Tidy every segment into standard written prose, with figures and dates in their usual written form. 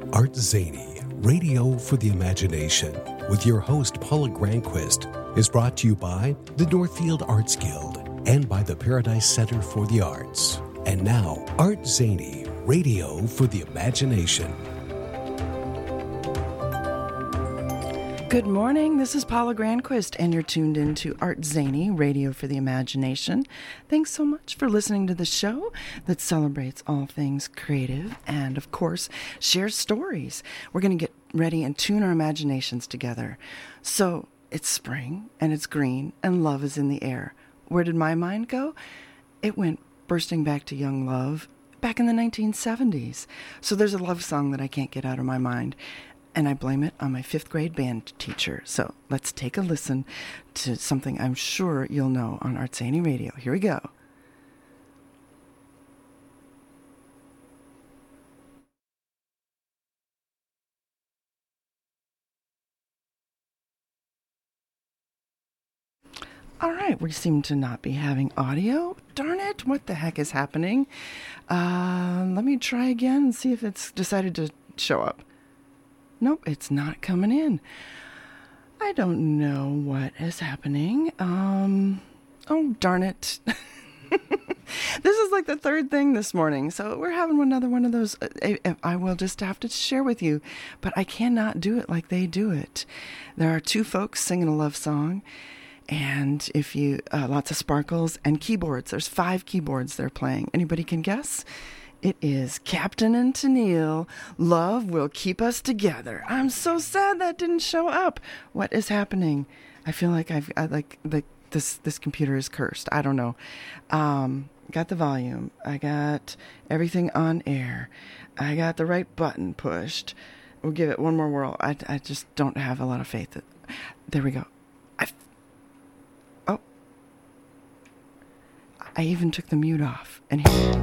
Art Zany, Radio for the Imagination, with your host Paula Granquist, is brought to you by the Northfield Arts Guild and by the Paradise Center for the Arts. And now, Art Zany, Radio for the Imagination. Good morning, this is Paula Granquist, and you're tuned in to Art Zany, Radio for the Imagination. Thanks so much for listening to the show that celebrates all things creative and, of course, shares stories. We're going to get ready and tune our imaginations together. So, it's spring, and it's green, and love is in the air. Where did my mind go? It went bursting back to young love back in the 1970s. So there's a love song that I can't get out of my mind. And I blame it on my 5th grade band teacher. So let's take a listen to something I'm sure you'll know on Art Zany Radio. Here we go. All right, we seem to not be having audio. Darn it, what the heck is happening? Let me try again and see if it's decided to show up. Nope, it's not coming in. I don't know what is happening. Oh, darn it. This is like the 3rd thing this morning, so we're having another one of those. I will just have to share with you, but I cannot do it like they do it. There are 2 folks singing a love song, and if you, lots of sparkles and keyboards. There's 5 keyboards they're playing. Anybody can guess? It is Captain and Tennille, Love Will Keep Us Together. I'm so sad that didn't show up. What is happening? I feel like this computer is cursed. I don't know. Got the volume. I got everything on air. I got the right button pushed. We'll give it one more whirl. I just don't have a lot of faith. There we go. I even took the mute off. And here.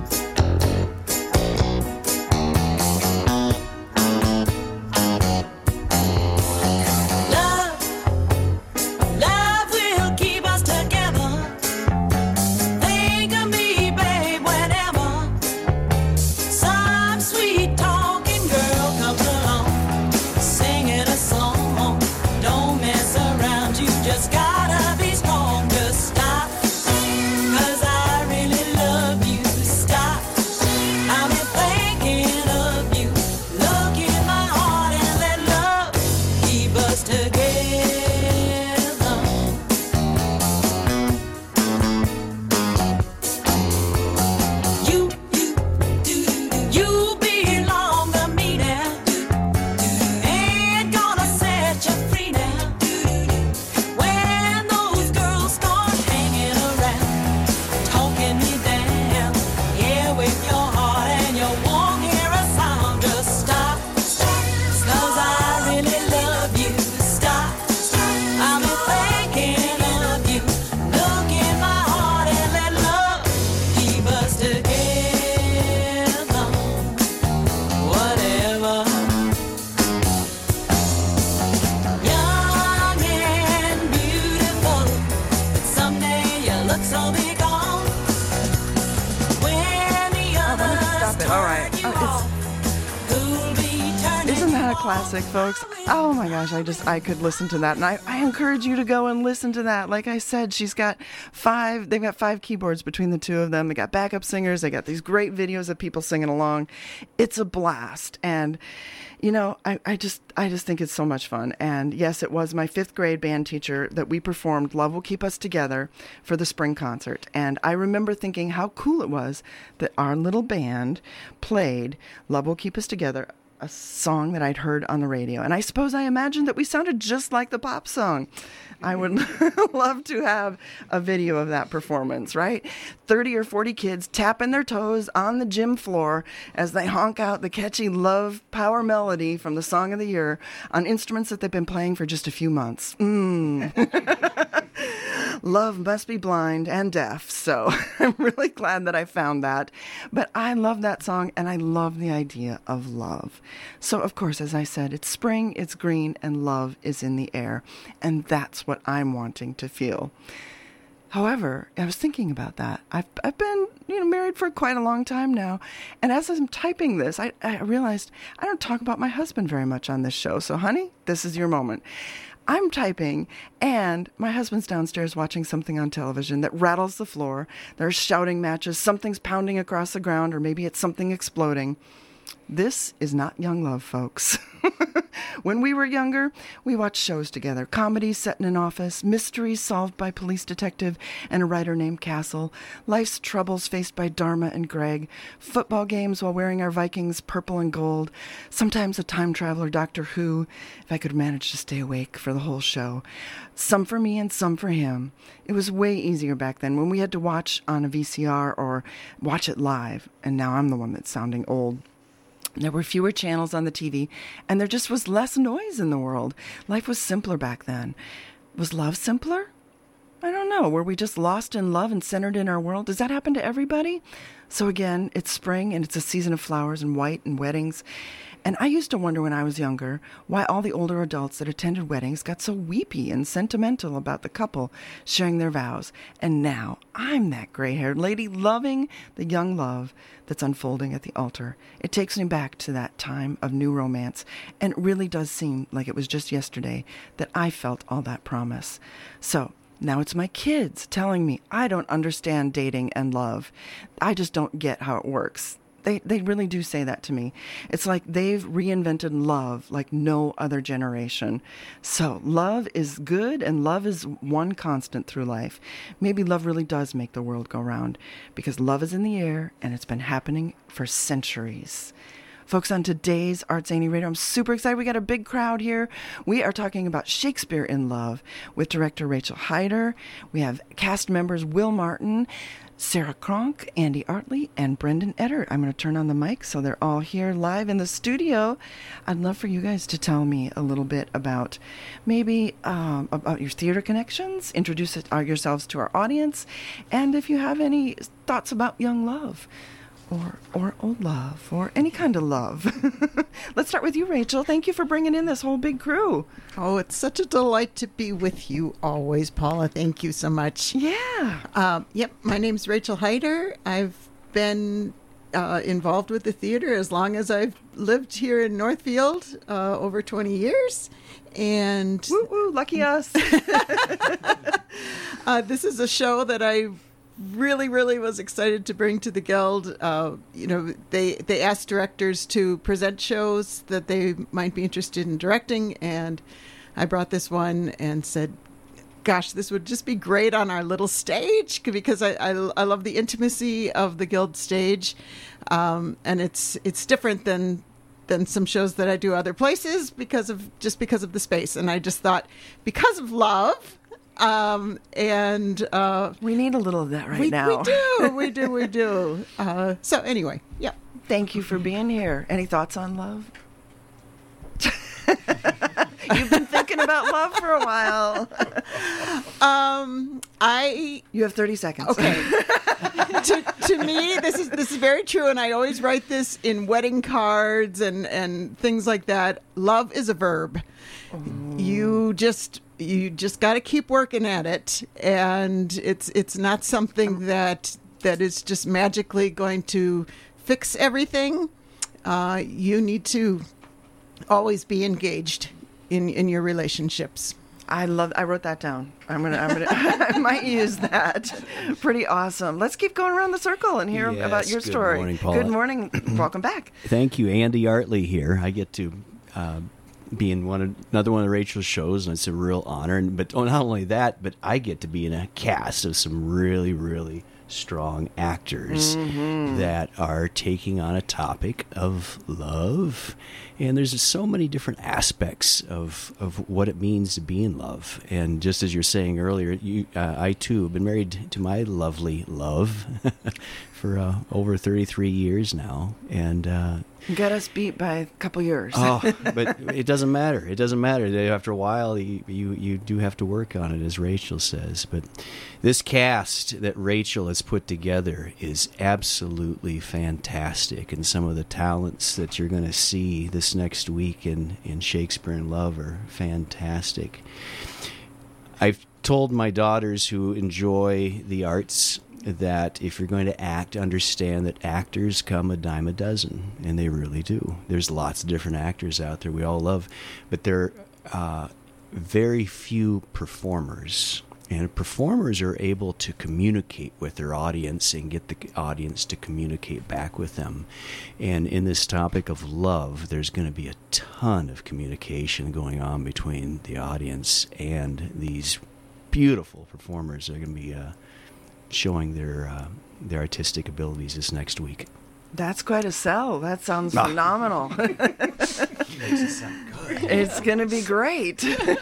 Classic, folks. Oh my gosh, I could listen to that, and I encourage you to go and listen to that. Like I said, they've got 5 keyboards between the 2 of them. They got backup singers. They got these great videos of people singing along. It's a blast, and you know, I just think it's so much fun. And yes, it was my 5th grade band teacher that we performed Love Will Keep Us Together for the spring concert. And I remember thinking how cool it was that our little band played Love Will Keep Us Together, a song that I'd heard on the radio. And I suppose I imagined that we sounded just like the pop song. I would love to have a video of that performance, right? 30 or 40 kids tapping their toes on the gym floor as they honk out the catchy love power melody from the song of the year on instruments that they've been playing for just a few months. Love must be blind and deaf. So I'm really glad that I found that. But I love that song, and I love the idea of love. So, of course, as I said, it's spring, it's green, and love is in the air. And that's what I'm wanting to feel. However, I was thinking about that. I've been married for quite a long time now, and as I'm typing this, I realized I don't talk about my husband very much on this show. So, honey, this is your moment. I'm typing, and my husband's downstairs watching something on television that rattles the floor. There's shouting matches, something's pounding across the ground, or maybe it's something exploding. This is not young love, folks. When we were younger, we watched shows together. Comedies set in an office, mysteries solved by police detective and a writer named Castle, life's troubles faced by Dharma and Greg, football games while wearing our Vikings purple and gold, sometimes a time traveler, Doctor Who, if I could manage to stay awake for the whole show. Some for me and some for him. It was way easier back then when we had to watch on a VCR or watch it live, and now I'm the one that's sounding old. There were fewer channels on the TV, and there just was less noise in the world. Life was simpler back then. Was love simpler? I don't know. Were we just lost in love and centered in our world? Does that happen to everybody? So again, it's spring, and it's a season of flowers and white and weddings. And I used to wonder when I was younger why all the older adults that attended weddings got so weepy and sentimental about the couple sharing their vows. And now I'm that gray-haired lady loving the young love that's unfolding at the altar. It takes me back to that time of new romance, and it really does seem like it was just yesterday that I felt all that promise. So now it's my kids telling me I don't understand dating and love. I just don't get how it works. They really do say that to me. It's like they've reinvented love like no other generation. So love is good, and love is one constant through life. Maybe love really does make the world go round, because love is in the air, and it's been happening for centuries. Folks, on today's Art Zany Radio, I'm super excited. We got a big crowd here. We are talking about Shakespeare in Love with director Rachel Hyder. We have cast members Will Martin, Sarah Cronk, Andy Artley, and Brendan Etter. I'm going to turn on the mic so they're all here live in the studio. I'd love for you guys to tell me a little bit about maybe about your theater connections, introduce yourselves to our audience, and if you have any thoughts about young love or old love or any kind of love. Let's start with you, Rachel. Thank you for bringing in this whole big crew. Oh, it's such a delight to be with you always, Paula. Thank you so much. Yeah. Yep, my name's Rachel Hyder. I've been involved with the theater as long as I've lived here in Northfield, over 20 years. And woo woo, lucky us. This is a show that I really was excited to bring to the Guild. They asked directors to present shows that they might be interested in directing, and I brought this one and said, gosh, this would just be great on our little stage, because I love the intimacy of the Guild stage, and it's different than some shows that I do other places because of the space. And I just thought, because of love, and we need a little of that now. We do. So anyway, yeah. Thank you for being here. Any thoughts on love? You've been thinking about love for a while. You have 30 seconds. Okay. to me, this is very true, and I always write this in wedding cards and things like that. Love is a verb. You just got to keep working at it, and it's not something that is just magically going to fix everything. You need to always be engaged in your relationships. I wrote that down. I might use that. Pretty awesome. Let's keep going around the circle and hear about your story. Good morning, Paula. Good morning. Welcome back. Thank you, Andy Artley here. I get to be in another one of Rachel's shows, and it's a real honor. But not only that, but I get to be in a cast of some really, really strong actors that are taking on a topic of love. And there's so many different aspects of what it means to be in love. And just as you're saying earlier, I too have been married to my lovely love for over 33 years now. And you got us beat by a couple years. But it doesn't matter. It doesn't matter. After a while, you do have to work on it, as Rachel says. But this cast that Rachel has put together is absolutely fantastic. And some of the talents that you're going to see this next week in Shakespeare in Love are fantastic. I've told my daughters who enjoy the arts that if you're going to act, understand that actors come a dime a dozen, and they really do. There's lots of different actors out there we all love, but there are very few performers. And performers are able to communicate with their audience and get the audience to communicate back with them. And in this topic of love, there's going to be a ton of communication going on between the audience and these beautiful performers that are going to be showing their artistic abilities this next week. That's quite a sell. That sounds phenomenal. He makes it sound good. It's going to be great.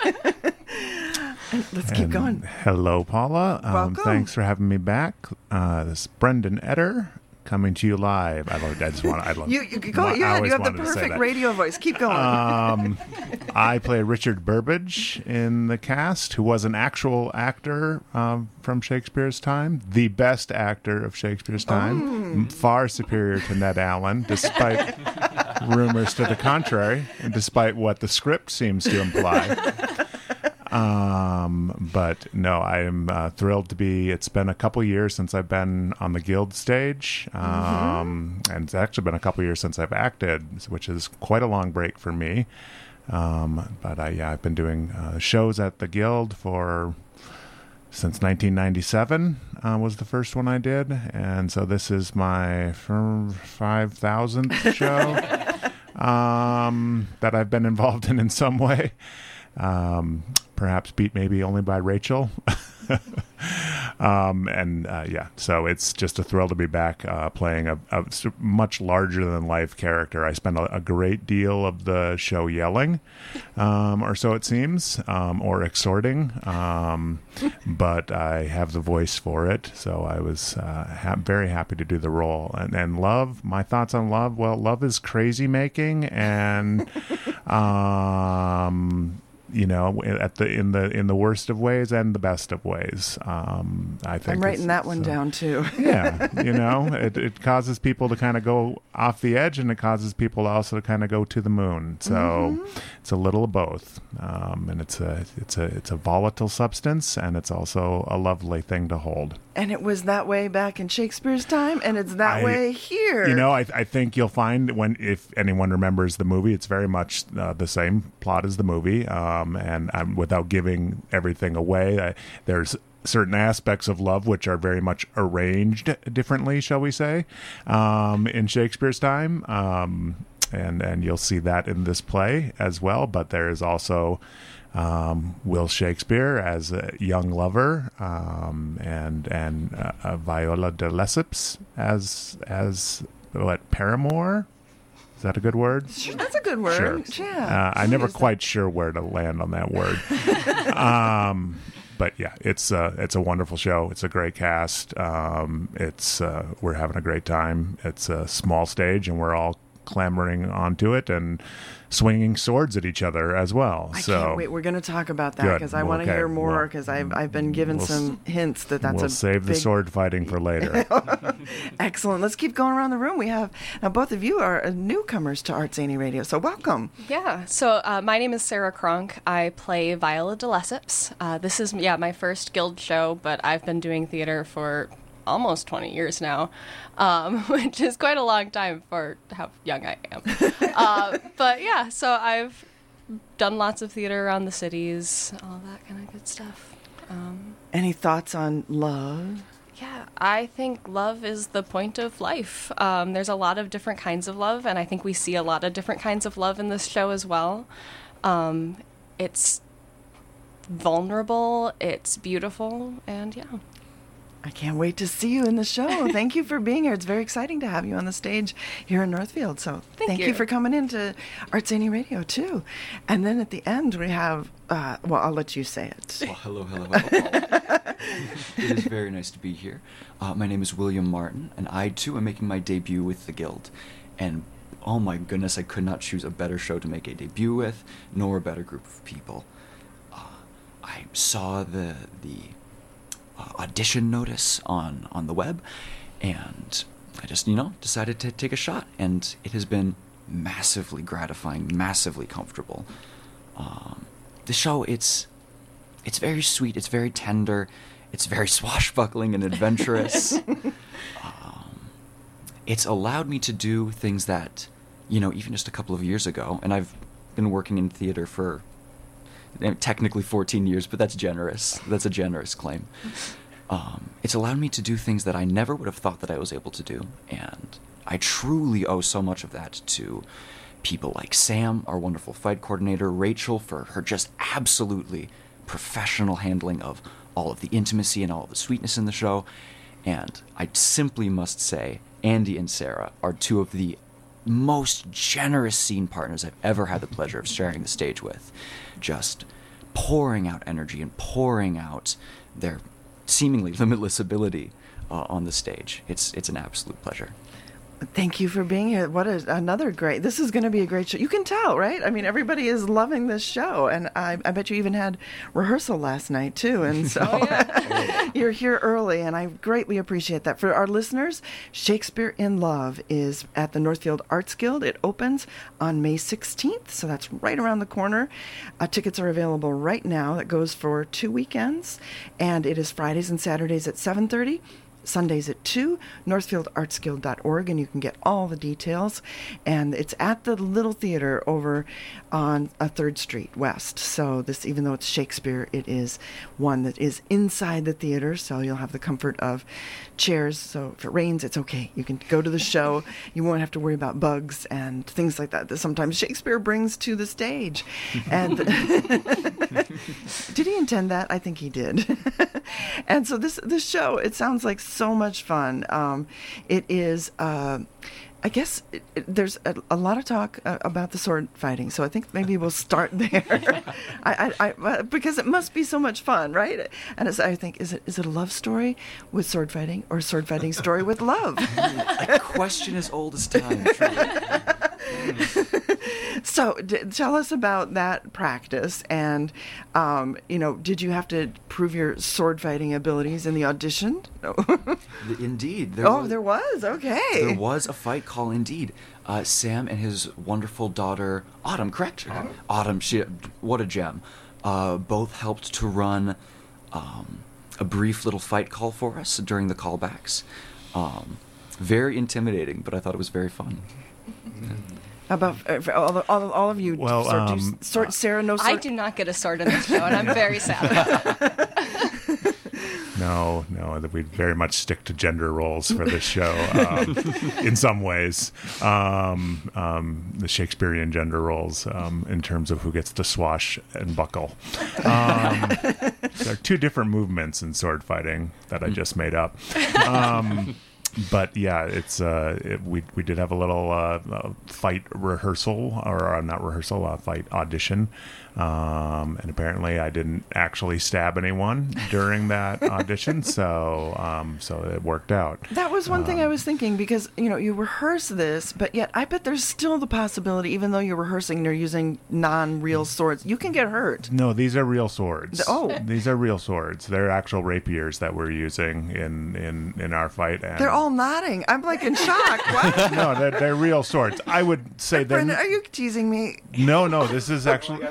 Let's keep going. Hello, Paula. Welcome. Thanks for having me back. This is Brendan Etter coming to you live. I love You go ahead. You have the perfect radio voice. Keep going. I play Richard Burbage in the cast, who was an actual actor from Shakespeare's time, the best actor of Shakespeare's time, far superior to Ned Allen, despite rumors to the contrary, and despite what the script seems to imply. But no, I am thrilled to be. It's been a couple years since I've been on the Guild stage, and it's actually been a couple years since I've acted, which is quite a long break for me. But I've been doing shows at the Guild since 1997 was the first one I did, and so this is my 5,000th show that I've been involved in some way. Perhaps beat maybe only by Rachel. So it's just a thrill to be back playing a much larger than life character. I spend a great deal of the show yelling, or so it seems, or exhorting, but I have the voice for it, so I was very happy to do the role. And love, my thoughts on love, well, love is crazy making, and in the worst of ways and the best of ways. I think I'm writing that one down too. Yeah, it causes people to kind of go off the edge, and it causes people also to kind of go to the moon. So it's a little of both, and it's a volatile substance, and it's also a lovely thing to hold. And it was that way back in Shakespeare's time, and it's that way here. I think you'll find if anyone remembers the movie, it's very much the same plot as the movie. And without giving everything away, there's certain aspects of love which are very much arranged differently, shall we say, in Shakespeare's time. And you'll see that in this play as well. But there is also Will Shakespeare as a young lover, and Viola de Lesseps as paramour. Is that a good word? Sure, that's a good word. Sure. Yeah. I'm never quite sure where to land on that word. But yeah, it's a wonderful show. It's a great cast. We're having a great time. It's a small stage, and we're all clamoring onto it and swinging swords at each other as well. I can't wait. We're going to talk about that because I want to hear more, because I've been given some hints we'll save the sword fighting for later. Excellent. Let's keep going around the room. We have now both of you are newcomers to Art Zany Radio, so welcome. Yeah. So my name is Sarah Kronk. I play Viola de Lesseps. This is my first Guild show, but I've been doing theater for almost 20 years now, which is quite a long time for how young I am. But yeah, so I've done lots of theater around the cities, all that kind of good stuff. Any thoughts on love? Yeah, I think love is the point of life. There's a lot of different kinds of love, and I think we see a lot of different kinds of love in this show as well. It's vulnerable, it's beautiful, and yeah. I can't wait to see you in the show. Thank you for being here. It's very exciting to have you on the stage here in Northfield. So thank you for coming into Art Zany Radio, too. And then at the end, we have, I'll let you say it. Well, hello. It is very nice to be here. My name is William Martin, and I, too, am making my debut with the Guild. And, oh my goodness, I could not choose a better show to make a debut with, nor a better group of people. I saw the audition notice on the web, and I just decided to take a shot, and it has been massively gratifying, massively comfortable. The show, it's it's very sweet, it's very tender, it's very swashbuckling and adventurous. It's allowed me to do things that, even just a couple of years ago, and I've been working in theater for technically 14 years, but that's generous. That's a generous claim. It's allowed me to do things that I never would have thought that I was able to do, and I truly owe so much of that to people like Sam, our wonderful fight coordinator, Rachel, for her just absolutely professional handling of all of the intimacy and all of the sweetness in the show, and I simply must say, Andy and Sarah are two of the most generous scene partners I've ever had the pleasure of sharing the stage with. Just pouring out energy and pouring out their seemingly limitless ability on the stage. It's an absolute pleasure. Thank you for being here. Another great. This is going to be a great show. You can tell, right? I mean, everybody is loving this show, and I bet you even had rehearsal last night too. And so you're here early, and I greatly appreciate that. For our listeners, Shakespeare in Love is at the Northfield Arts Guild. It opens on May 16th, so that's right around the corner. Tickets are available right now. It goes for 2 weekends, and it is Fridays and Saturdays at 7:30. Sundays at 2, northfieldartsguild.org, and you can get all the details. And it's at the Little Theater over on 3rd Street West. So this, even though it's Shakespeare, it is one that is inside the theater, so you'll have the comfort of chairs. So if it rains, it's okay. You can go to the show. You won't have to worry about bugs and things like that sometimes Shakespeare brings to the stage. And did he intend that? I think he did. And so this show, it sounds like so much fun. It is, I guess, there's a lot of talk about the sword fighting, so I think maybe we'll start there. Because it must be so much fun, right? And I think, is it a love story with sword fighting, or a sword fighting story with love? A question as old as time. So tell us about that practice, and did you have to prove your sword fighting abilities in the audition? No. Indeed. There was. Okay. There was a fight call indeed. Sam and his wonderful daughter Autumn, correct? Autumn, what a gem. Both helped to run a brief little fight call for us during the callbacks. Very intimidating, but I thought it was very fun. About all of you, well, Sarah, no sword? I do not get a sword in this show, and I'm very sad about that. No, that we very much stick to gender roles for this show in some ways. The Shakespearean gender roles in terms of who gets to swash and buckle. There are two different movements in sword fighting that I just made up. But yeah, it's we did have a little fight rehearsal, or not rehearsal, fight audition, and apparently I didn't actually stab anyone during that audition, so it worked out. That was one thing I was thinking, because you rehearse this, but yet I bet there's still the possibility, even though you're rehearsing, they're using non-real swords. You can get hurt. No, these are real swords. These are real swords. They're actual rapiers that we're using in our fight. And they're all nodding. I'm like in shock. What? No, they're real swords. I would say they're. Brendan, are you teasing me? No. This is actually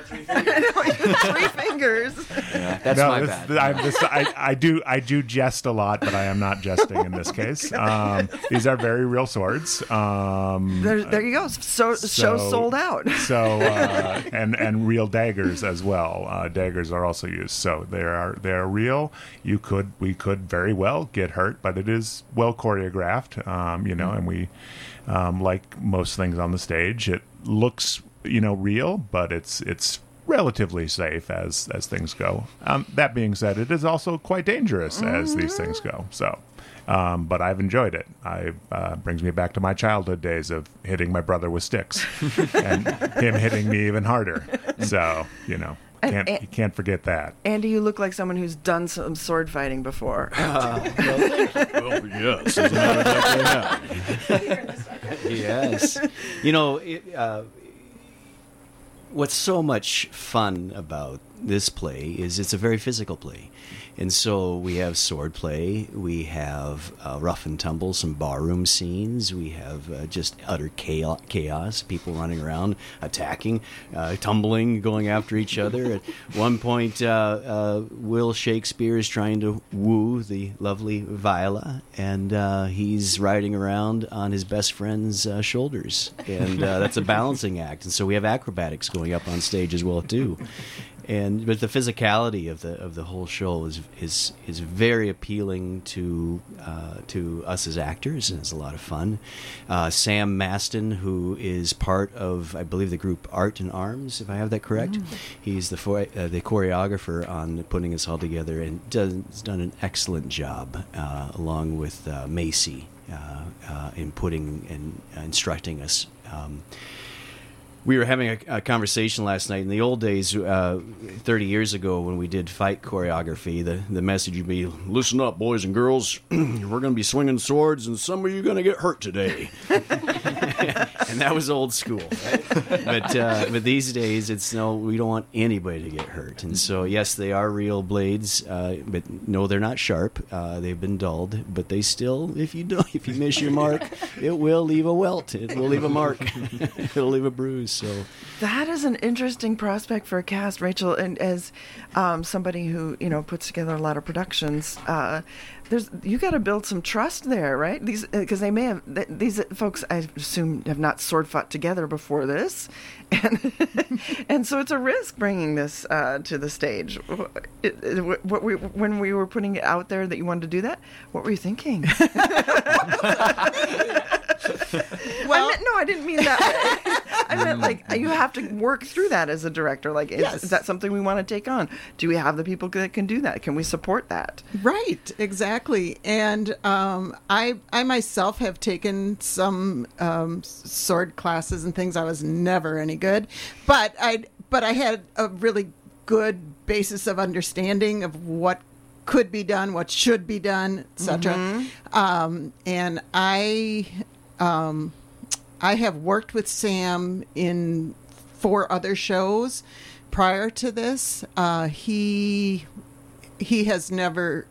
3 fingers. Yeah, that's my bad. I do jest a lot, but I am not jesting in this case. These are very real swords. There you go. So show sold out. So and real daggers as well. Daggers are also used. So they are real. We could very well get hurt, but it is well choreographed. And we like most things on the stage, it looks real, but it's relatively safe as things go. That being said, it is also quite dangerous as these things go. So, but I've enjoyed it. Brings me back to my childhood days of hitting my brother with sticks and him hitting me even harder. So, you can't forget that. Andy, you look like someone who's done some sword fighting before. Yes. As a matter of fact, yes. What's so much fun about this play is it's a very physical play. And so we have sword play, we have rough and tumble, some barroom scenes, we have just utter chaos, people running around, attacking, tumbling, going after each other. At one point, Will Shakespeare is trying to woo the lovely Viola, and he's riding around on his best friend's shoulders. And that's a balancing act. And so we have acrobatics going up on stage as well, too. But the physicality of the whole show is very appealing to us as actors, and it's a lot of fun. Sam Maston, who is part of, I believe, the group Art and Arms, if I have that correct, he's the choreographer on putting this all together, and has done an excellent job, along with Macy, in putting and instructing us. We were having a conversation last night. In the old days, 30 years ago, when we did fight choreography, the message would be, listen up, boys and girls. We're going to be swinging swords, and some of you are going to get hurt today. And that was old school. Right? But these days, it's no, we don't want anybody to get hurt. And so, yes, they are real blades, but no, they're not sharp. They've been dulled, but they still, if you miss your mark, it will leave a welt. It will leave a mark. It'll leave a bruise. So that is an interesting prospect for a cast, Rachel. And as somebody who puts together a lot of productions, you got to build some trust there, right? These because they may have these folks, I assume, have not sword fought together before this, and so it's a risk bringing this to the stage. When we were putting it out there that you wanted to do that, what were you thinking? Well, I didn't mean that way. I meant like you have to work through that as a director. Like, is that something we want to take on? Do we have the people that can do that? Can we support that? Right, exactly. And I myself have taken some sword classes and things. I was never any good, but I had a really good basis of understanding of what could be done, what should be done, etc. And I have worked with Sam in 4 other shows prior to this. He had never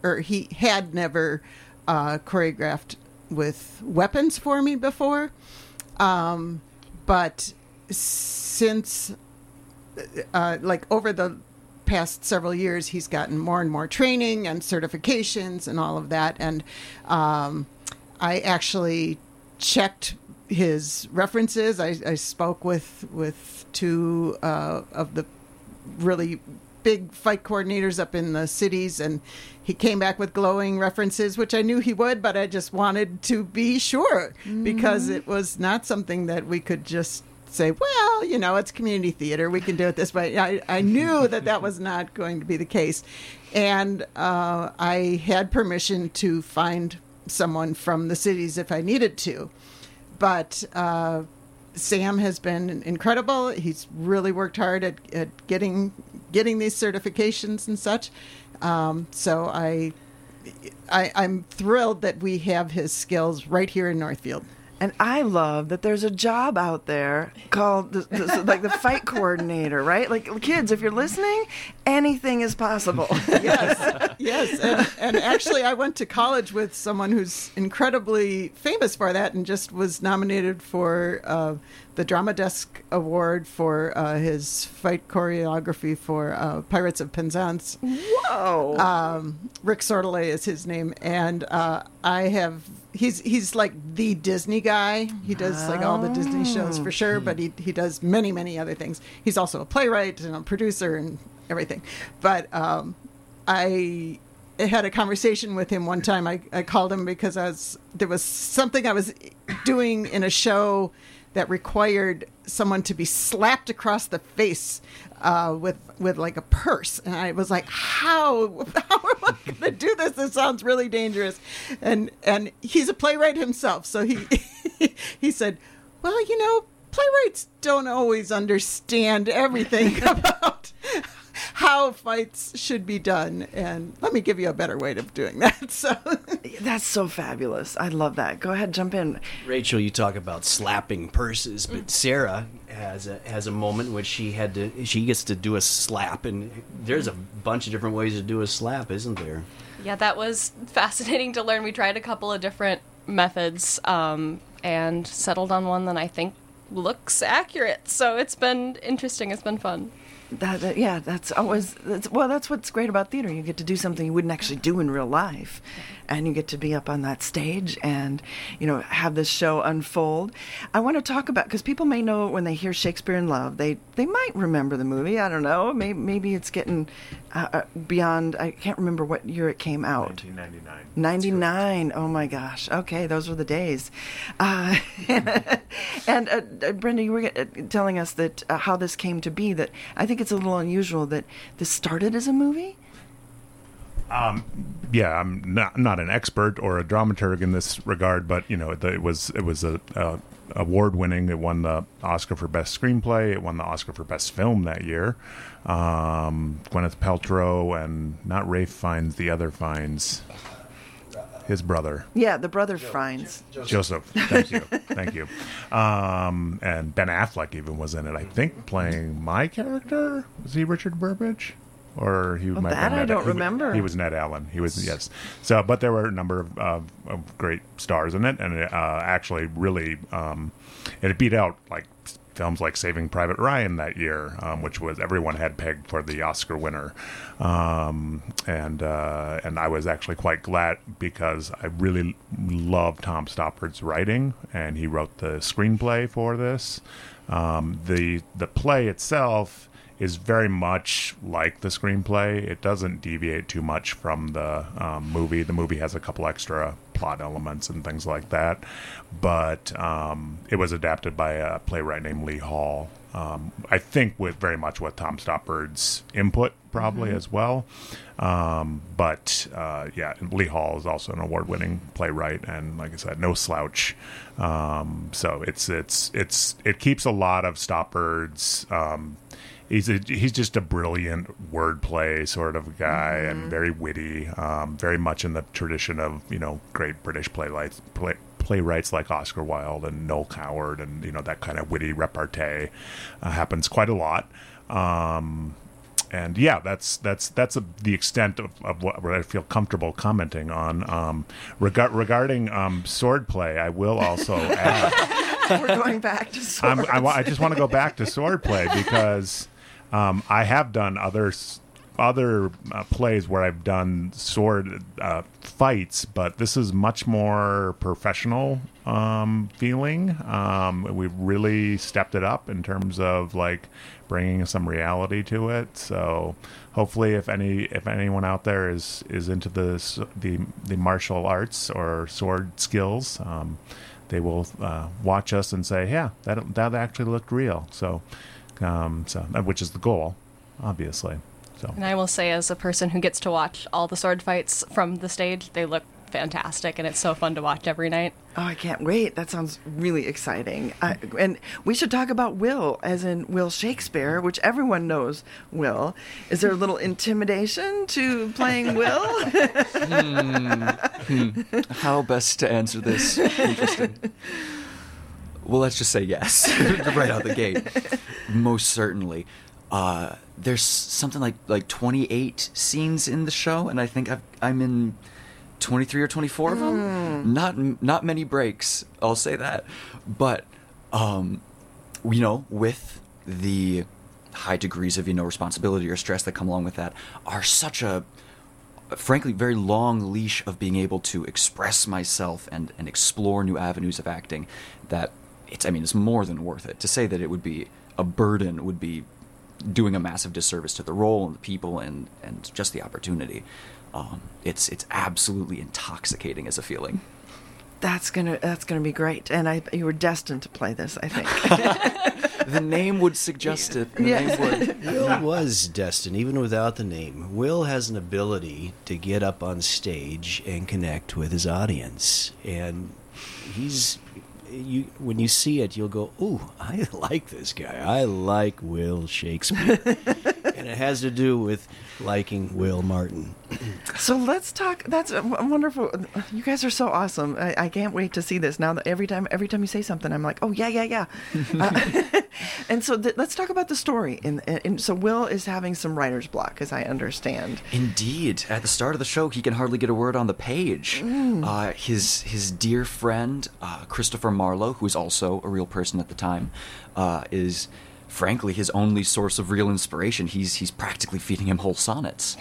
choreographed with weapons for me before. But since, over the past several years, he's gotten more and more training and certifications and all of that. And I actually checked his references. I spoke with 2 of the really big fight coordinators up in the cities, and he came back with glowing references, which I knew he would, but I just wanted to be sure because it was not something that we could just say, well, it's community theater, we can do it this way. I knew that was not going to be the case. And I had permission to find someone from the cities if I needed to. But Sam has been incredible. He's really worked hard at getting these certifications and such. So I'm thrilled that we have his skills right here in Northfield. And I love that there's a job out there called like the fight coordinator, right? Like, kids, if you're listening, anything is possible. Yes. And actually, I went to college with someone who's incredibly famous for that and just was nominated for the Drama Desk Award for his fight choreography for Pirates of Penzance. Whoa! Rick Sordelay is his name, and he's like the Disney guy. He does like all the Disney shows for sure, but he does many, many other things. He's also a playwright and a producer and everything. But I had a conversation with him one time. I called him because there was something I was doing in a show that required someone to be slapped across the face with like a purse, and I was like, how am I going to do this? This sounds really dangerous. And he's a playwright himself, so he said, well, playwrights don't always understand everything about how fights should be done, and let me give you a better way of doing that. So that's so fabulous. I love that. Go ahead, jump in. Rachel, you talk about slapping purses, but Sarah has a moment in which she gets to do a slap, and there's a bunch of different ways to do a slap, isn't there? Yeah, that was fascinating to learn. We tried a couple of different methods and settled on one that I think looks accurate. So it's been interesting. It's been fun. That's what's great about theater. You get to do something you wouldn't actually do in real life, and you get to be up on that stage and, have this show unfold. I want to talk about, because people may know when they hear Shakespeare in Love, they might remember the movie. I don't know. Maybe it's getting beyond. I can't remember what year it came out. 1999. 99. Oh my gosh. Okay, those were the days. And Brenda, you were telling us that how this came to be. That I think it's a little unusual that this started as a movie. Yeah, I'm not an expert or a dramaturg in this regard, but it was a award-winning. It won the Oscar for Best Screenplay. It won the Oscar for Best Film that year. Gwyneth Paltrow and not Ralph Fiennes, the other Fiennes, his brother. Yeah, the brother Fiennes. Joseph. Thank you. And Ben Affleck even was in it, I think, playing my character. Was he Richard Burbage? Or he might that I don't remember. He was Ned Allen. He was, yes. So, but there were a number of great stars in it, and it actually really it beat out like films like Saving Private Ryan that year, which was everyone had pegged for the Oscar winner, and I was actually quite glad because I really love Tom Stoppard's writing, and he wrote the screenplay for this. The play itself is very much like the screenplay. It doesn't deviate too much from the movie. The movie has a couple extra plot elements and things like that, but it was adapted by a playwright named Lee Hall. I think very much with Tom Stoppard's input probably as well. But Lee Hall is also an award-winning playwright, and like I said, no slouch. So it keeps a lot of Stoppard's. He's just a brilliant wordplay sort of guy, and very witty, very much in the tradition of great British playwrights like Oscar Wilde and Noel Coward, and that kind of witty repartee happens quite a lot. And yeah, that's the extent of what I feel comfortable commenting on. Regarding swordplay, I will also add. We're going back to sword. I just want to go back to swordplay because I have done other plays where I've done sword fights, but this is much more professional feeling. We've really stepped it up in terms of like bringing some reality to it. So hopefully, if anyone out there is into the martial arts or sword skills, they will watch us and say, yeah, that actually looked real. So which is the goal, obviously. So. And I will say, as a person who gets to watch all the sword fights from the stage, they look fantastic, and it's so fun to watch every night. Oh, I can't wait. That sounds really exciting. And we should talk about Will, as in Will Shakespeare, which everyone knows Will. Is there a little intimidation to playing Will? How best to answer this? Interesting. Well, let's just say yes, right out the gate. Most certainly. There's something like 28 scenes in the show, and I think I'm in 23 or 24 of them. Not many breaks, I'll say that. But, with the high degrees of, responsibility or stress that come along with that, are such a, frankly, very long leash of being able to express myself and explore new avenues of acting that it's more than worth it. To say that it would be a burden would be doing a massive disservice to the role and the people and just the opportunity. It's absolutely intoxicating as a feeling. That's gonna be great, and you were destined to play this, I think. The name would suggest it. Yes. Will was destined, even without the name. Will has an ability to get up on stage and connect with his audience, and when you see it, you'll go, "Ooh, I like this guy. I like Will Shakespeare." And it has to do with liking Will Martin. So let's talk. That's wonderful. You guys are so awesome. I can't wait to see this. Now that every time you say something, I'm like, oh yeah. And so let's talk about the story. And so Will is having some writer's block, as I understand. Indeed. At the start of the show, he can hardly get a word on the page. His dear friend, Christopher Marlowe, who is also a real person at the time, is frankly his only source of real inspiration. He's practically feeding him whole sonnets.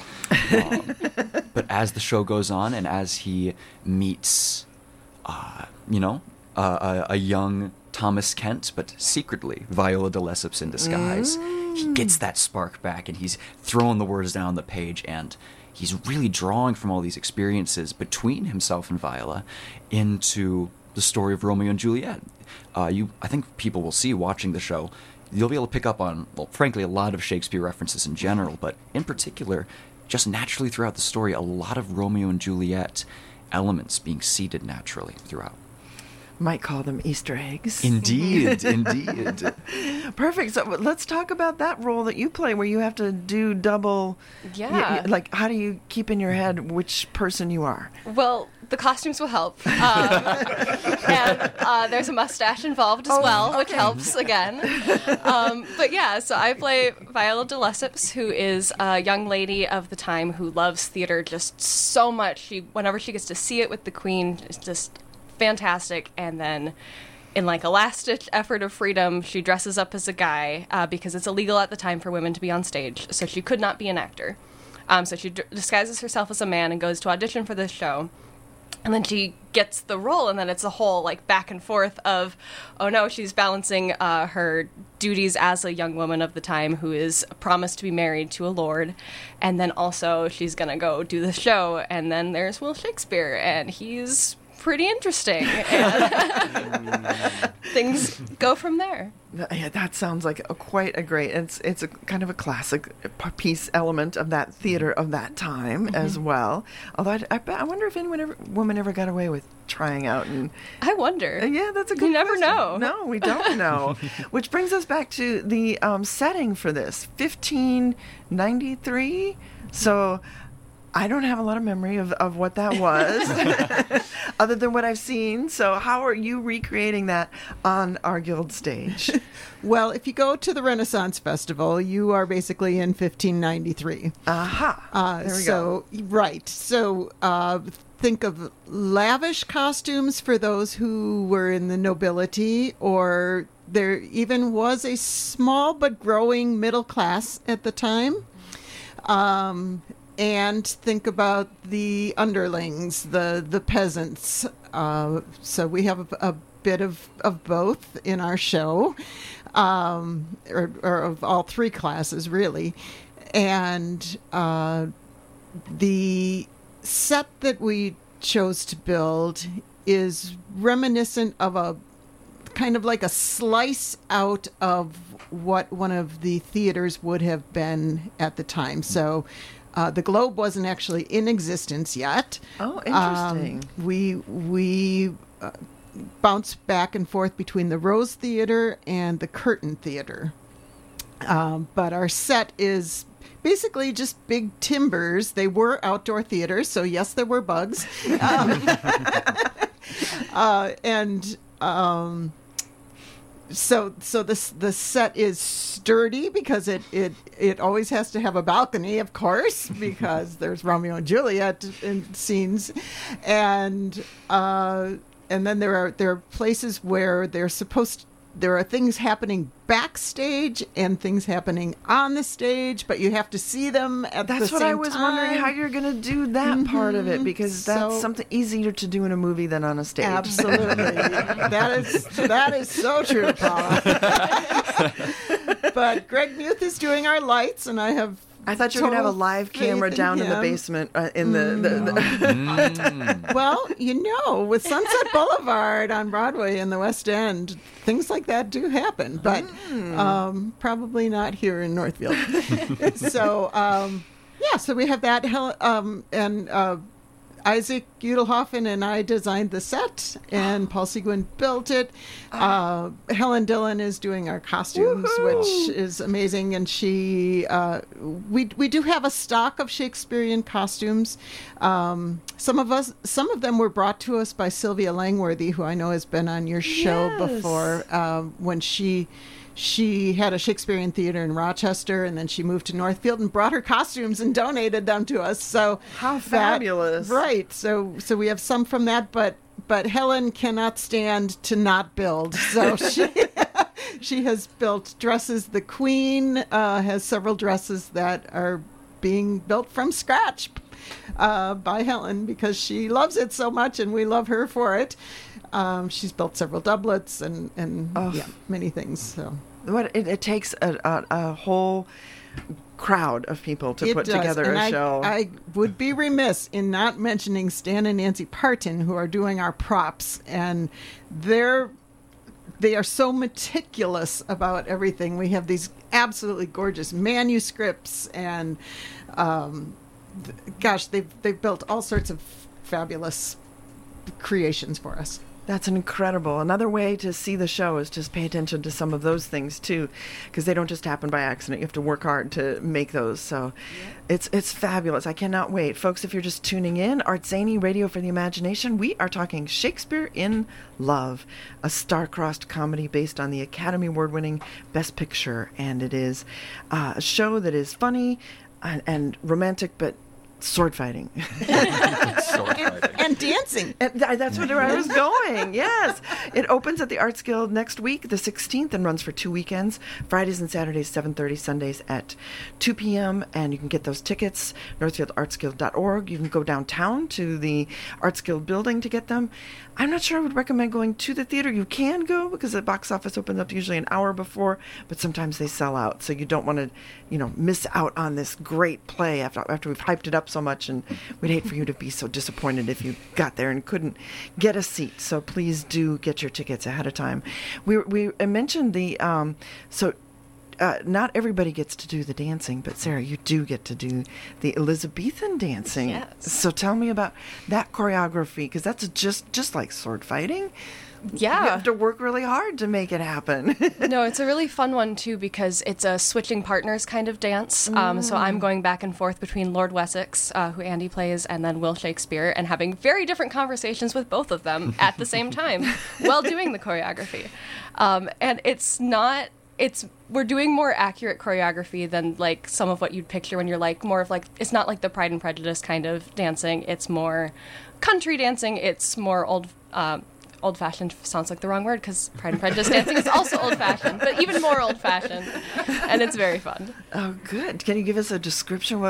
But as the show goes on, and as he meets, a young Thomas Kent, but secretly Viola de Lesseps in disguise, he gets that spark back, and he's throwing the words down the page, and he's really drawing from all these experiences between himself and Viola into the story of Romeo and Juliet. I think people will see watching the show, you'll be able to pick up on, well, frankly, a lot of Shakespeare references in general, but in particular, just naturally throughout the story, a lot of Romeo and Juliet elements being seeded naturally throughout. Might call them Easter eggs. Indeed. Perfect. So let's talk about that role that you play, where you have to do double. Yeah. Like, how do you keep in your head which person you are? Well, the costumes will help. And there's a mustache involved as well, which helps again. But yeah, so I play Viola de Lesseps, who is a young lady of the time who loves theater just so much. Whenever she gets to see it with the Queen, it's just fantastic. And then in like a last-ditch effort of freedom, she dresses up as a guy because it's illegal at the time for women to be on stage, so she could not be an actor. So she disguises herself as a man and goes to audition for this show. And then she gets the role, and then it's a whole like back and forth of, oh no, she's balancing her duties as a young woman of the time who is promised to be married to a lord, and then also she's gonna go do the show. And then there's Will Shakespeare, and he's pretty interesting, and things go from there. Yeah, that sounds like quite a great. It's a kind of a classic piece element of that theater of that time as well. Although I wonder if woman ever got away with trying out. And I wonder. Yeah, that's a good. You never question. know. No, we don't know. Which brings us back to the setting for this, 1593. So I don't have a lot of memory of what that was, other than what I've seen. So how are you recreating that on our guild stage? Well, if you go to the Renaissance Festival, you are basically in 1593. Aha. There we go. Right. So think of lavish costumes for those who were in the nobility, or there even was a small but growing middle class at the time. And think about the underlings, the peasants. So we have a bit of both in our show, or of all three classes, really. And the set that we chose to build is reminiscent of a kind of like a slice out of what one of the theaters would have been at the time. So the Globe wasn't actually in existence yet. Oh, interesting. We bounced back and forth between the Rose Theater and the Curtain Theater. But our set is basically just big timbers. They were outdoor theaters, so yes, there were bugs. So the set is sturdy because it always has to have a balcony, of course, because there's Romeo and Juliet in scenes, and then there are places where there are things happening backstage and things happening on the stage, but you have to see them at the same time. That's what I was wondering, how you're going to do that part of it, because that's something easier to do in a movie than on a stage. Absolutely. that is so true, Paula. But Greg Muth is doing our lights, and I thought you were going to have a live camera down in the basement in Well, with Sunset Boulevard on Broadway in the West End, things like that do happen, but probably not here in Northfield. So, so we have that, and Isaac Udelhoffen and I designed the set, and Paul Seguin built it. Helen Dillon is doing our costumes, which is amazing. And we do have a stock of Shakespearean costumes. Some of them were brought to us by Sylvia Langworthy, who I know has been on your show before, when she had a Shakespearean theater in Rochester, and then she moved to Northfield and brought her costumes and donated them to us. So how fabulous. Right. So we have some from that, but Helen cannot stand to not build. So she has built dresses. The Queen has several dresses that are being built from scratch by Helen because she loves it so much, and we love her for it. She's built several doublets and many things. So it takes a whole crowd of people to put together a show. I would be remiss in not mentioning Stan and Nancy Parton, who are doing our props, and they are so meticulous about everything. We have these absolutely gorgeous manuscripts, and they've built all sorts of fabulous creations for us. That's incredible. Another way to see the show is just pay attention to some of those things too, because they don't just happen by accident. You have to work hard to make those. So it's fabulous. I cannot wait. Folks, if you're just tuning in, Art Zany, Radio for the Imagination, we are talking Shakespeare in Love, a star-crossed comedy based on the Academy Award-winning Best Picture. And it is a show that is funny and romantic, but sword fighting. And dancing. And that's where I was going. Yes. It opens at the Arts Guild next week, the 16th, and runs for 2 weekends, Fridays and Saturdays, 7:30, Sundays at 2 p.m. And you can get those tickets, northfieldartsguild.org. You can go downtown to the Arts Guild building to get them. I'm not sure I would recommend going to the theater. You can go because the box office opens up usually an hour before, but sometimes they sell out. So you don't want to, miss out on this great play after we've hyped it up so much, and we'd hate for you to be so disappointed if you got there and couldn't get a seat. So please do get your tickets ahead of time. We mentioned the not everybody gets to do the dancing, but Sarah, you do get to do the Elizabethan dancing. Yes. So tell me about that choreography, because that's just like sword fighting. Yeah. You have to work really hard to make it happen. No, it's a really fun one, too, because it's a switching partners kind of dance. So I'm going back and forth between Lord Wessex, who Andy plays, and then Will Shakespeare, and having very different conversations with both of them at the same time while doing the choreography. And we're doing more accurate choreography than like some of what you'd picture when you're like more of like, it's not like the Pride and Prejudice kind of dancing. It's more country dancing. It's more old-fashioned sounds like the wrong word because Pride and Prejudice dancing is also old-fashioned, but even more old-fashioned, and it's very fun. Oh, good. Can you give us a description?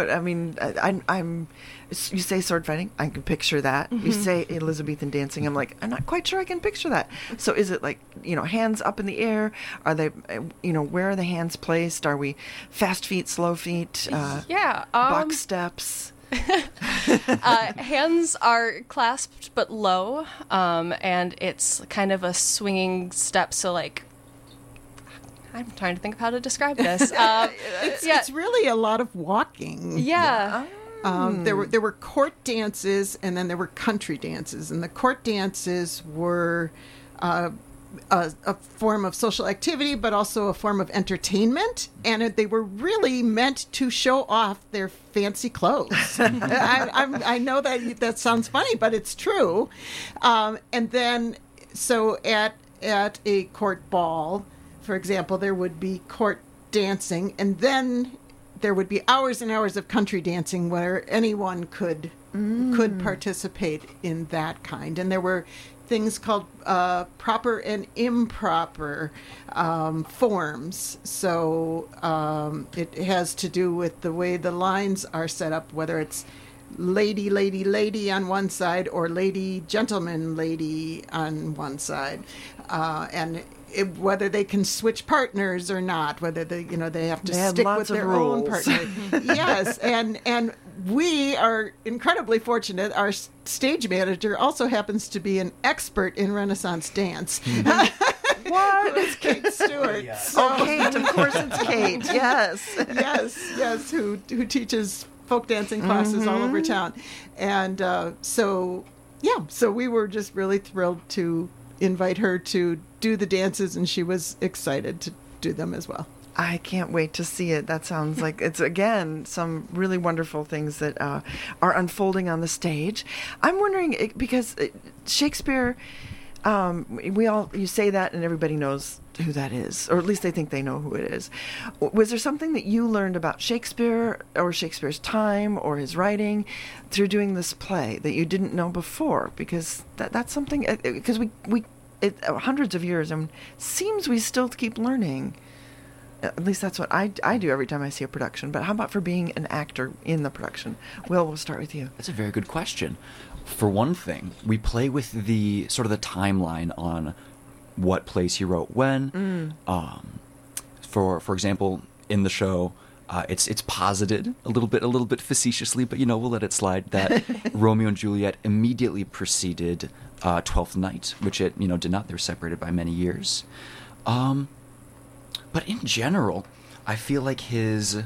You say sword fighting, I can picture that. Mm-hmm. You say Elizabethan dancing, I'm like, I'm not quite sure I can picture that. So is it like, hands up in the air? Are they, where are the hands placed? Are we fast feet, slow feet? Box steps? Hands are clasped but low, and it's kind of a swinging step. So, like, I'm trying to think of how to describe this. It's really a lot of walking. Yeah. There were court dances, and then there were country dances, and the court dances were a form of social activity, but also a form of entertainment, and they were really meant to show off their fancy clothes. I know that sounds funny, but it's true. And then, so at a court ball, for example, there would be court dancing, and then there would be hours and hours of country dancing where anyone could participate in that kind. And there were things called proper and improper forms. So it has to do with the way the lines are set up, whether it's lady, lady, lady on one side or lady, gentleman, lady on one side. And whether they can switch partners or not, whether they have to stick with their own partner. Yes, and we are incredibly fortunate. Our stage manager also happens to be an expert in Renaissance dance. What? It's Kate Stewart. Yeah. So. Oh, Kate, of course it's Kate. Yes. yes, who teaches folk dancing classes all over town. And so we were just really thrilled to invite her to do the dances, and she was excited to do them as well. I can't wait to see it. That sounds like it's, again, some really wonderful things that are unfolding on the stage. I'm wondering, because Shakespeare, you say that and everybody knows who that is, or at least they think they know who it is. Was there something that you learned about Shakespeare or Shakespeare's time or his writing through doing this play that you didn't know before? Because that's something, because we hundreds of years, and seems we still keep learning. At least that's what I do every time I see a production. But how about for being an actor in the production? Will, we'll start with you. That's a very good question. For one thing, we play with the sort of the timeline on what plays he wrote when. For example, in the show, it's posited a little bit facetiously, but we'll let it slide, that Romeo and Juliet immediately preceded Twelfth Night, which it did not. They were separated by many years. But in general, I feel like his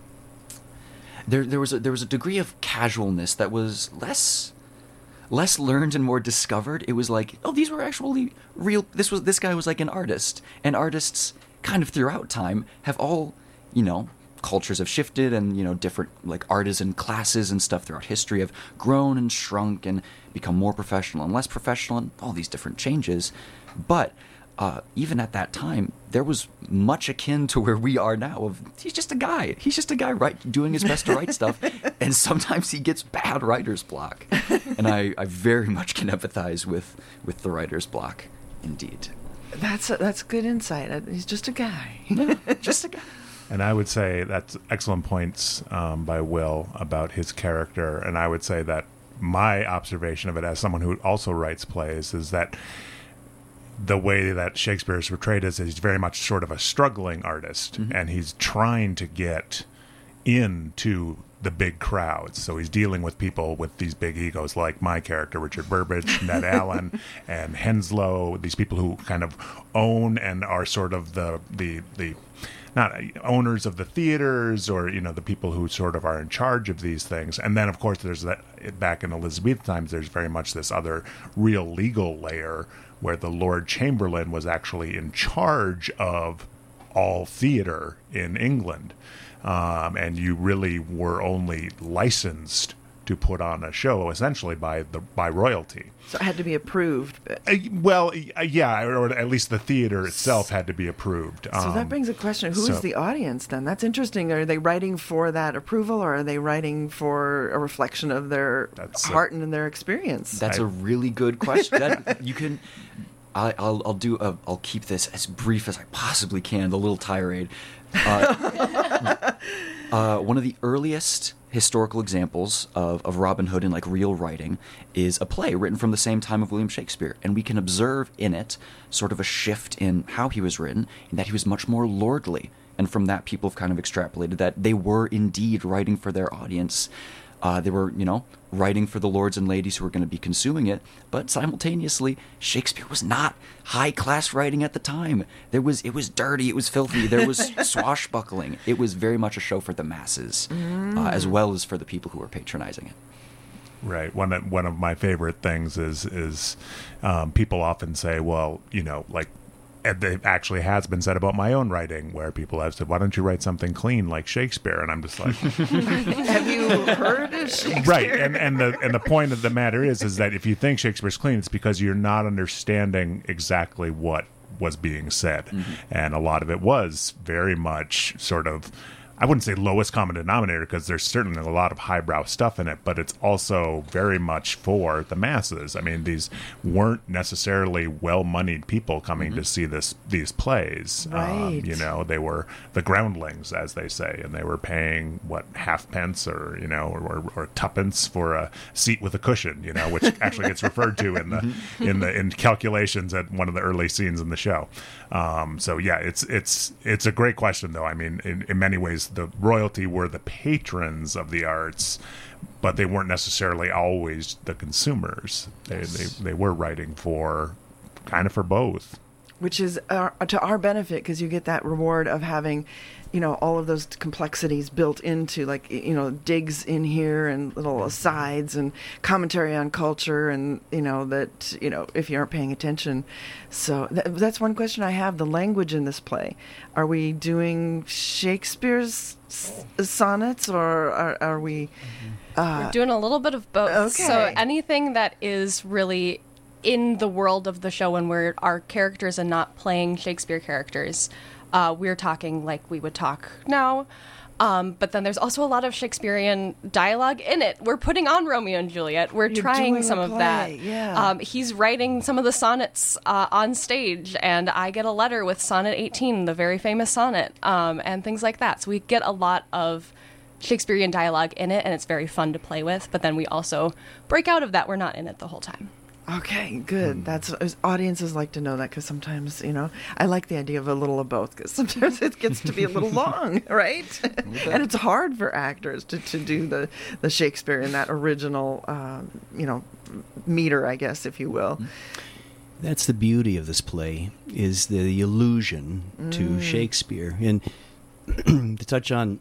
there was a degree of casualness that was less learned and more discovered. It was like, oh, these were actually real. This guy was like an artist, and artists kind of throughout time have all, cultures have shifted, and different like artisan classes and stuff throughout history have grown and shrunk and become more professional and less professional, and all these different changes. But even at that time, there was much akin to where we are now. Of he's just a guy doing his best to write stuff, and sometimes he gets bad writer's block, and I very much can empathize with the writer's block, indeed. That's good insight. He's just a guy. Just a guy. And I would say that's excellent points by Will about his character, and I would say that my observation of it as someone who also writes plays is that the way that Shakespeare is portrayed is he's very much sort of a struggling artist, and he's trying to get into the big crowds. So he's dealing with people with these big egos, like my character, Richard Burbage, Ned Allen, and Henslow, these people who kind of own and are sort of the not owners of the theaters, or the people who sort of are in charge of these things. And then, of course, there's that back in Elizabethan times, there's very much this other real legal layer where the Lord Chamberlain was actually in charge of all theater in England. And you really were only licensed to put on a show, essentially, by royalty. So it had to be approved. Yeah, or at least the theater itself had to be approved. So that brings a question. Who is the audience, then? That's interesting. Are they writing for that approval, or are they writing for a reflection of their heart and their experience? That's a really good question. You can... I'll keep this as brief as I possibly can, the little tirade. One of the earliest historical examples of Robin Hood in like real writing is a play written from the same time of William Shakespeare, and we can observe in it sort of a shift in how he was written, in that he was much more lordly, and from that people have kind of extrapolated that they were indeed writing for their audience. They were, writing for the lords and ladies who were going to be consuming it, but simultaneously, Shakespeare was not high-class writing at the time. It was dirty, it was filthy, there was swashbuckling. It was very much a show for the masses, as well as for the people who were patronizing it. Right. One of my favorite things is people often say, well, like, and it actually has been said about my own writing, where people have said, why don't you write something clean like Shakespeare? And I'm just like... Have you heard of Shakespeare? Right. And the point of the matter is that if you think Shakespeare's clean, it's because you're not understanding exactly what was being said. And a lot of it was very much sort of... I wouldn't say lowest common denominator, because there's certainly a lot of highbrow stuff in it, but it's also very much for the masses. I mean, these weren't necessarily well-moneyed people coming to see these plays. Right. They were the groundlings, as they say, and they were paying halfpence or tuppence for a seat with a cushion, which actually gets referred to in calculations at one of the early scenes in the show. So yeah, it's a great question, though. I mean, in many ways, the royalty were the patrons of the arts, but they weren't necessarily always the consumers. They were writing for both. Which is to our benefit, because you get that reward of having all of those complexities built into, like, digs in here and little asides and commentary on culture, and that if you aren't paying attention. So that's one question I have. The language in this play, are we doing Shakespeare's sonnets, or are we we're doing a little bit of both? Okay. So anything that is really in the world of the show when we're our characters and not playing Shakespeare characters, we're talking like we would talk now. But then there's also a lot of Shakespearean dialogue in it. We're putting on Romeo and Juliet. We're trying some of that. Yeah. He's writing some of the sonnets on stage, and I get a letter with Sonnet 18, the very famous sonnet, and things like that. So we get a lot of Shakespearean dialogue in it, and it's very fun to play with. But then we also break out of that. We're not in it the whole time. Okay, good. That's audiences like to know that, because sometimes, I like the idea of a little of both, because sometimes it gets to be a little long, right? And it's hard for actors to do the Shakespeare in that original, meter, I guess, if you will. That's the beauty of this play, is the allusion to Shakespeare. And to touch on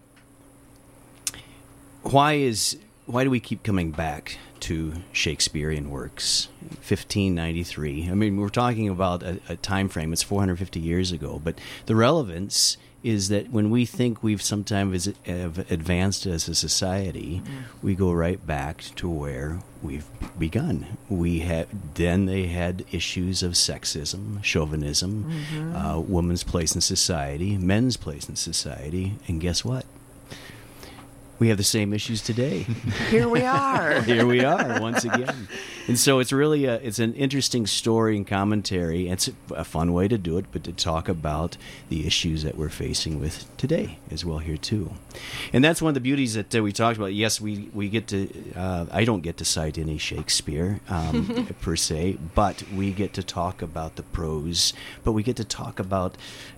why do we keep coming back to Shakespearean works? 1593. I mean, we're talking about a time frame. It's 450 years ago. But the relevance is that when we think we've sometimes advanced as a society, we go right back to where we've begun. They had issues of sexism, chauvinism, women's place in society, men's place in society, and guess what? We have the same issues today. Here we are. Here we are once again. And so it's really it's an interesting story and commentary. It's a fun way to do it, but to talk about the issues that we're facing with today as well here too. And that's one of the beauties that we talked about. Yes, we get to. I don't get to cite any Shakespeare per se, but we get to talk about the prose. But we get to talk about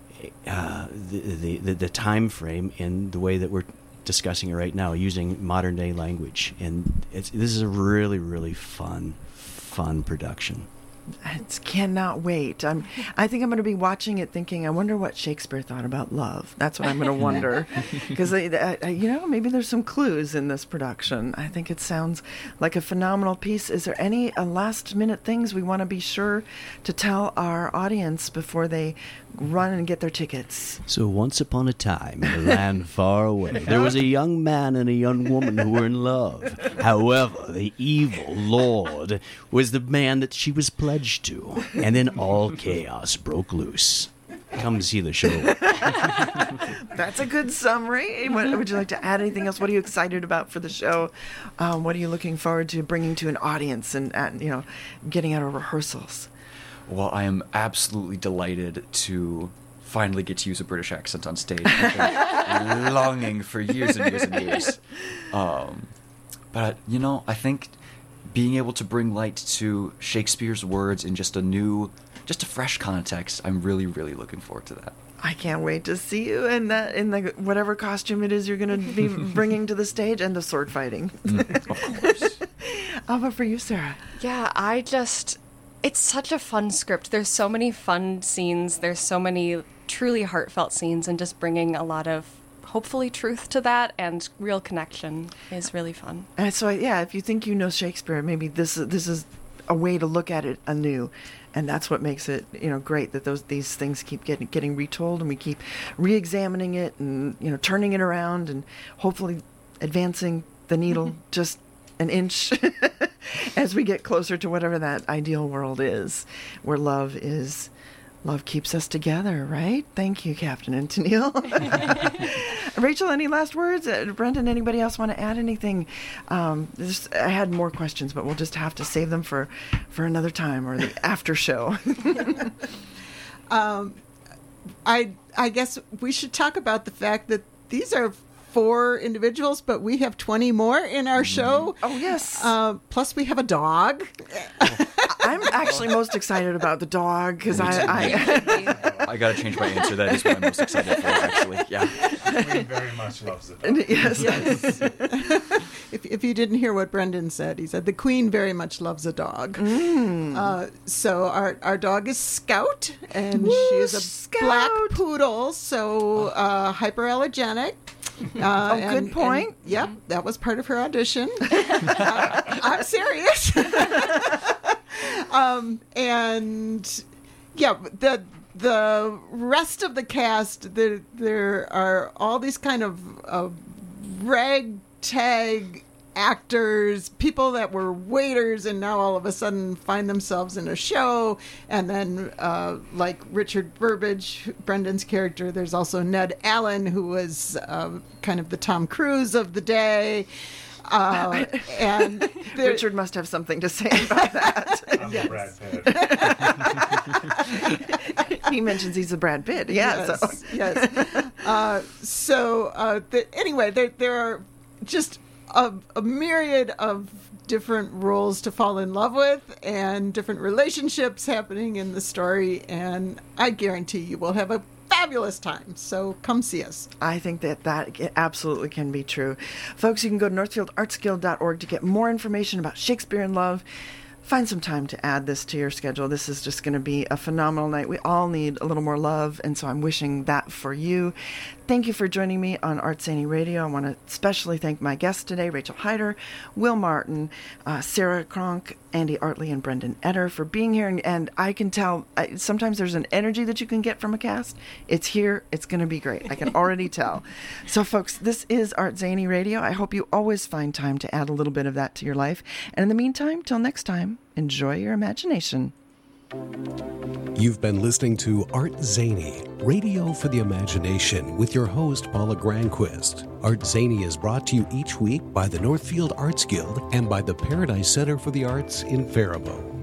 the time frame in the way that we're discussing it right now, using modern day language, and this is a really, really fun production. I cannot wait. I think I'm going to be watching it thinking, I wonder what Shakespeare thought about love. That's what I'm going to wonder. Because, maybe there's some clues in this production. I think it sounds like a phenomenal piece. Is there any last minute things we want to be sure to tell our audience before they run and get their tickets? So once upon a time, in a land far away, there was a young man and a young woman who were in love. However, the evil lord was the man that she was pledged to, and then all chaos broke loose. Come see the show. That's a good summary. Would you like to add anything else? What are you excited about for the show? What are you looking forward to bringing to an audience and getting out of rehearsals? Well, I am absolutely delighted to finally get to use a British accent on stage. I've been longing for years and years and years. But, I think being able to bring light to Shakespeare's words in just a fresh context, I'm really, really looking forward to that. I can't wait to see you in the whatever costume it is you're going to be bringing to the stage, and the sword fighting. Of course. How about for you, Sarah? Yeah, it's such a fun script. There's so many fun scenes. There's so many truly heartfelt scenes, and just bringing a lot of, hopefully, truth to that and real connection is really fun. And so, if you think you know Shakespeare, maybe this is a way to look at it anew. And that's what makes it, great, that these things keep getting retold, and we keep re-examining it and, turning it around and hopefully advancing the needle just an inch as we get closer to whatever that ideal world is, where love keeps us together, right? Thank you, Captain and Tennille. Rachel, any last words? Brendan, anybody else want to add anything? I had more questions, but we'll just have to save them for another time, or the after show. I guess we should talk about the fact that these are 4 individuals, but we have 20 more in our show. Oh, yes. Plus, we have a dog. I'm actually most excited about the dog, because I got to change my answer. That is what I'm most excited for, actually. Yeah. Queen very much loves it. Yes. if you didn't hear what Brendan said, he said the Queen very much loves a dog. So our dog is Scout, and she is a Scout. black poodle, so hyperallergenic. Good point. Yep, that was part of her audition. I'm serious. And yeah, the rest of the cast, there are all these kind of ragtag actors, people that were waiters and now all of a sudden find themselves in a show. And then like Richard Burbage, Brendan's character, there's also Ned Allen, who was kind of the Tom Cruise of the day. And Richard must have something to say about that. I'm Brad Pitt. He mentions he's a Brad Pitt. Yeah. Anyway, there are just a myriad of different roles to fall in love with and different relationships happening in the story, and I guarantee you will have a fabulous time. So come see us. I think that absolutely can be true. Folks, you can go to northfieldartsguild.org to get more information about Shakespeare in Love. Find some time to add this to your schedule. This is just going to be a phenomenal night. We all need a little more love, and so I'm wishing that for you. Thank you for joining me on Arts Zany Radio. I want to especially thank my guests today, Rachel Hyder, Will Martin, Sarah Cronk, Andy Artley, and Brendan Etter for being here. And I can tell, sometimes there's an energy that you can get from a cast. It's here. It's going to be great. I can already tell. So, folks, this is Arts Zany Radio. I hope you always find time to add a little bit of that to your life. And in the meantime, till next time, enjoy your imagination. You've been listening to Art Zany, Radio for the Imagination, with your host, Paula Granquist. Art Zany is brought to you each week by the Northfield Arts Guild and by the Paradise Center for the Arts in Faribault.